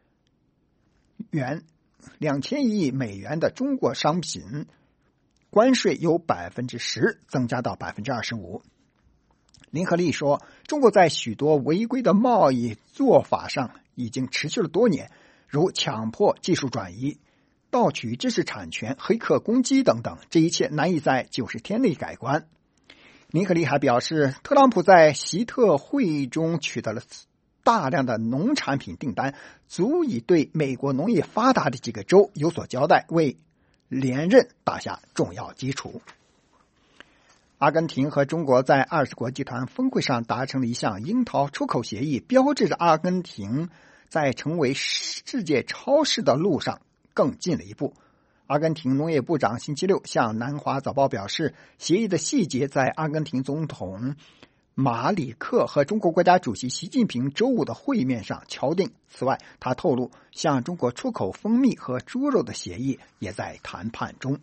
亿美元的中国商品关税由 10% 增加到 25%。 林和利说，中国在许多违规的贸易做法上已经持续了多年，如强迫技术转移、盗取知识产权、黑客攻击等等，这一切难以在90天内改观。林和利还表示，特朗普在习特会中取得了大量的农产品订单，足以对美国农业发达的几个州有所交代，为连任打下重要基础。阿根廷和中国在20国集团峰会上达成了一项樱桃出口协议，标志着阿根廷在成为世界超市的路上更近了一步。阿根廷农业部长星期六向南华早报表示，协议的细节在阿根廷总统马里克和中国国家主席习近平周五的会面上敲定。此外，他透露向中国出口蜂蜜和猪肉的协议也在谈判中。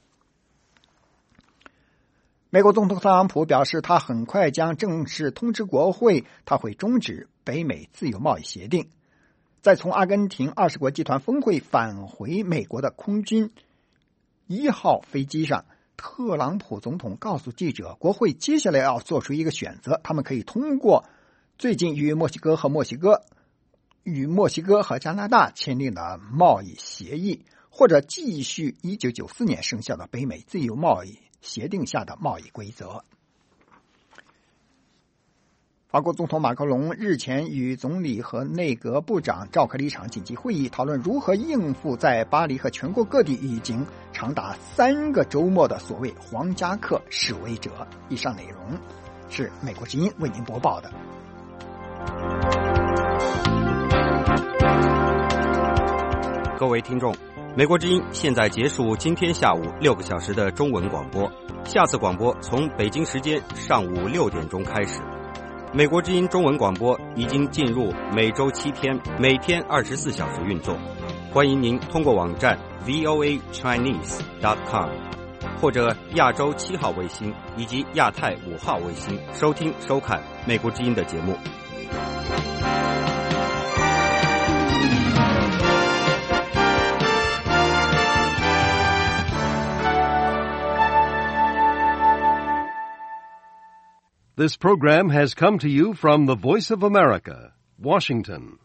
美国总统特朗普表示，他很快将正式通知国会，他会终止北美自由贸易协定。在从阿根廷20国集团峰会返回美国的空军1号飞机上，特朗普总统告诉记者，国会接下来要做出一个选择，他们可以通过最近与墨西哥和加拿大签订的贸易协议，或者继续1994年生效的北美自由贸易协定下的贸易规则。法国总统马克龙日前与总理和内阁部长召开了一场紧急会议，讨论如何应付在巴黎和全国各地已经长达3个周末的所谓黄夹克示威者。以上内容是美国之音为您播报的。 各位听众，美国之音现在结束今天下午6个小时的中文广播，下次广播从北京时间上午6点钟开始。美国之音中文广播已经进入每周7天，每天24小时运作。欢迎您通过网站 voachinese.com 或者亚洲7号卫星以及亚太5号卫星收听收看美国之音的节目。 This program has come to you from the Voice of America, Washington.